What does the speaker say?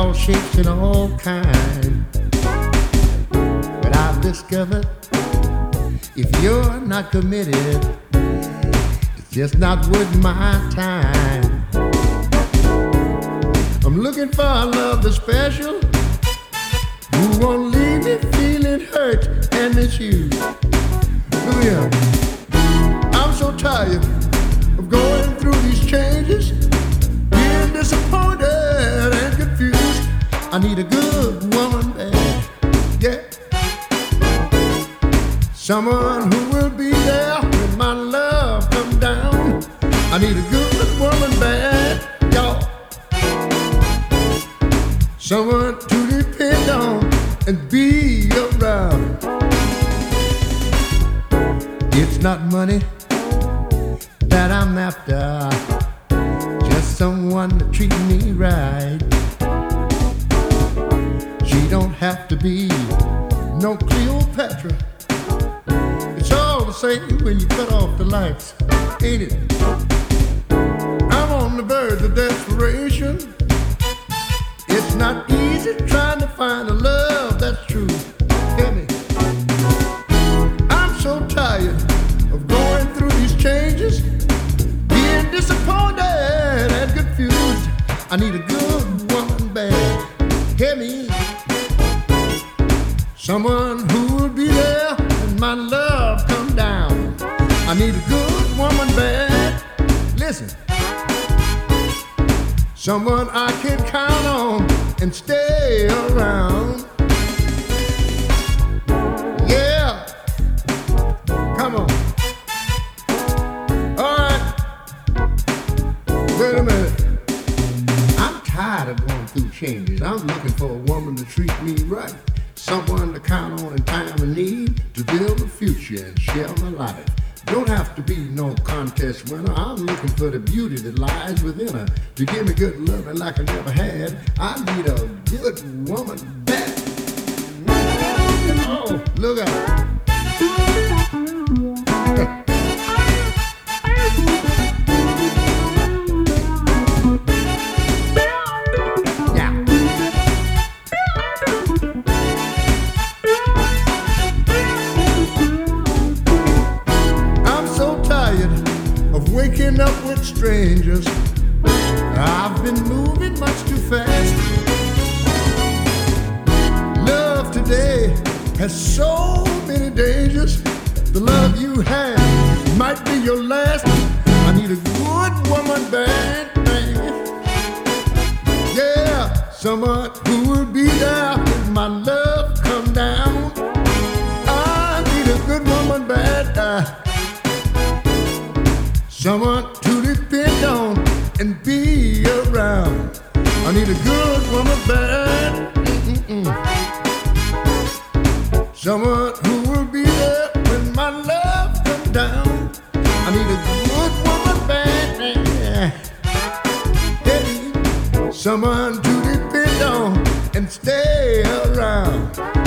all shapes and all kinds. But I've discovered if you're not committed, it's just not worth my time. I'm looking for a love that's special, who won't leave me feeling hurt and misused. Look here, I'm so tired of going through these changes, being disappointed and confused. I need a good woman, bad, yeah. Someone who will be there when my love comes down. I need a good woman, bad, y'all. Someone to depend on and be around. It's not money that I'm after, just someone to treat me right. She don't have to be no Cleopatra. It's all the same when you cut off the lights, ain't it? I'm on the verge of desperation. It's not easy trying to find a love that's true. Hear me? I'm so tired of going through these changes, being disappointed and confused. I need a good woman, bad. Hear me? Someone who will be there when my love comes down. I need a good woman, bad. Listen. Someone I can count on and stay around. Yeah. Come on. All right. Wait a minute. I'm tired of going through changes. I'm looking for a woman to treat me right. Someone to count on in time of need, to build a future and share my life. Don't have to be no contest winner. I'm looking for the beauty that lies within her, to give me good loving like I never had. I need a good woman back. Oh, look out. Waking up with strangers, I've been moving much too fast. Love today has so many dangers. The love you have might be your last. I need a good woman, bad man. Yeah, someone who will be there when my love come down. I need a good woman, bad. Someone to depend on and be around. I need a good woman, bad. Someone who will be there when my love comes down. I need a good woman, bad. Hey, someone to depend on and stay around.